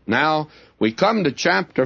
Now, we come to chapter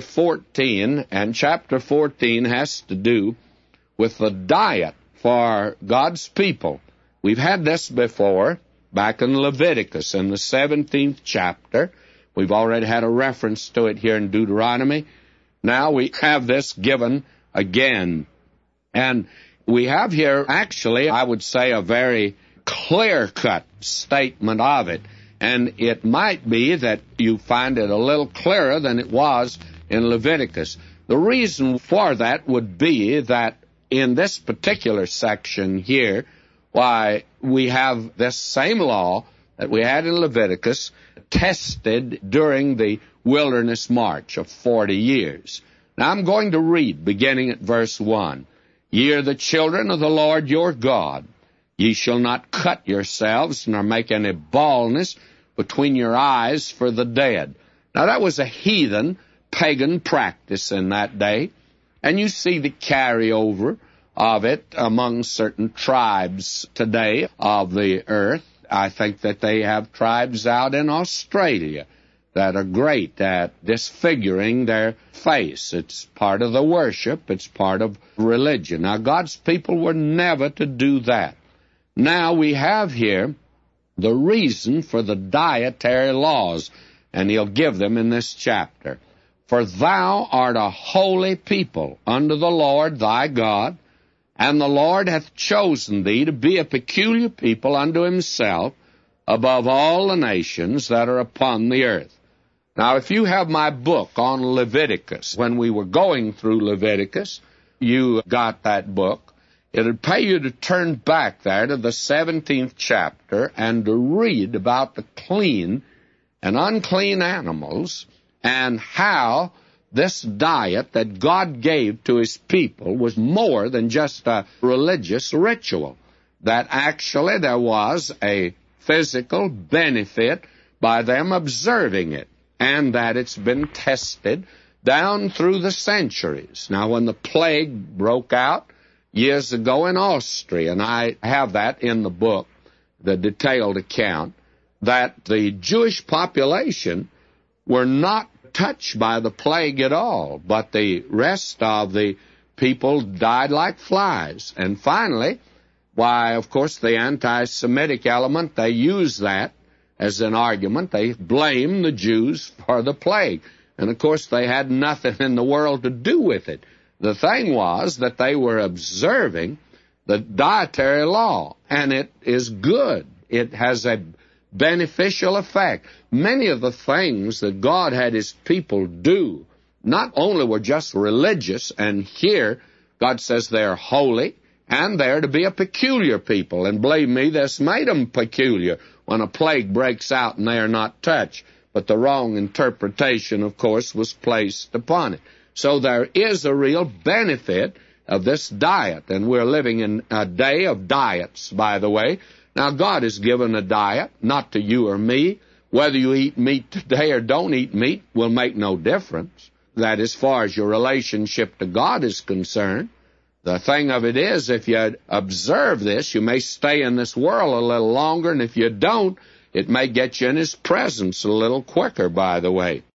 14, and chapter 14 has to do with the diet for God's people. We've had this before, back in Leviticus, in the 17th chapter. We've already had a reference to it here in Deuteronomy. Now we have this given again. And we have here, actually, I would say, a very clear-cut statement of it. And it might be that you find it a little clearer than it was in Leviticus. The reason for that would be that in this particular section here, why, we have this same law that we had in Leviticus tested during the wilderness march of 40 years. Now I'm going to read, beginning at verse 1. Ye are the children of the Lord your God. Ye shall not cut yourselves, nor make any baldness between your eyes for the dead. Now that was a heathen, pagan practice in that day, and you see the carryover of it among certain tribes today of the earth. I think that they have tribes out in Australia that are great at disfiguring their face. It's part of the worship. It's part of religion. Now, God's people were never to do that. Now, we have here the reason for the dietary laws, and he'll give them in this chapter. For thou art a holy people unto the Lord thy God, and the Lord hath chosen thee to be a peculiar people unto himself above all the nations that are upon the earth. Now, if you have my book on Leviticus, when we were going through Leviticus, you got that book. It would pay you to turn back there to the 17th chapter and to read about the clean and unclean animals and how this diet that God gave to his people was more than just a religious ritual, that actually there was a physical benefit by them observing it, and that it's been tested down through the centuries. Now, when the plague broke out years ago in Austria, and I have that in the book, the detailed account, that the Jewish population were not touched by the plague at all, but the rest of the people died like flies. And finally, why, of course, the anti-Semitic element, they use that as an argument. They blame the Jews for the plague. And, of course, they had nothing in the world to do with it. The thing was that they were observing the dietary law, and it is good. It has a beneficial effect. Many of the things that God had his people do not only were just religious, and here God says they're holy, and they're to be a peculiar people. And believe me, this made them peculiar when a plague breaks out and they are not touched. But the wrong interpretation, of course, was placed upon it. So there is a real benefit of this diet, and we're living in a day of diets, by the way. Now, God has given a diet, not to you or me. Whether you eat meat today or don't eat meat will make no difference. That as far as your relationship to God is concerned. The thing of it is, if you observe this, you may stay in this world a little longer, and if you don't, it may get you in his presence a little quicker, by the way.